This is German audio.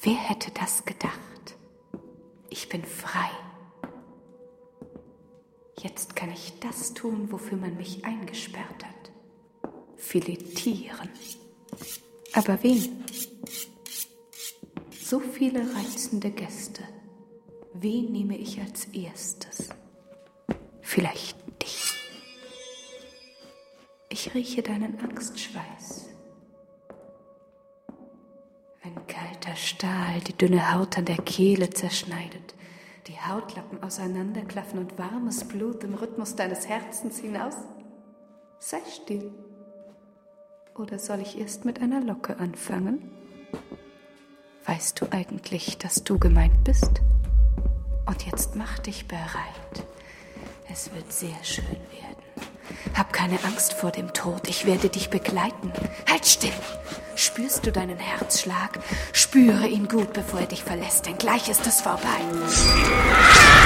Wer hätte das gedacht? Ich bin frei. Jetzt kann ich das tun, wofür man mich eingesperrt hat. Filetieren. Aber wen? So viele reizende Gäste. Wen nehme ich als erstes? Vielleicht dich. Ich rieche deinen Angstschweiß. Wenn kalter Stahl die dünne Haut an der Kehle zerschneidet, die Hautlappen auseinanderklaffen und warmes Blut im Rhythmus deines Herzens hinaus, sei still. Oder soll ich erst mit einer Locke anfangen? Weißt du eigentlich, dass du gemeint bist? Und jetzt mach dich bereit. Es wird sehr schön werden. Hab keine Angst vor dem Tod, ich werde dich begleiten. Halt still! Spürst du deinen Herzschlag? Spüre ihn gut, bevor er dich verlässt, denn gleich ist es vorbei.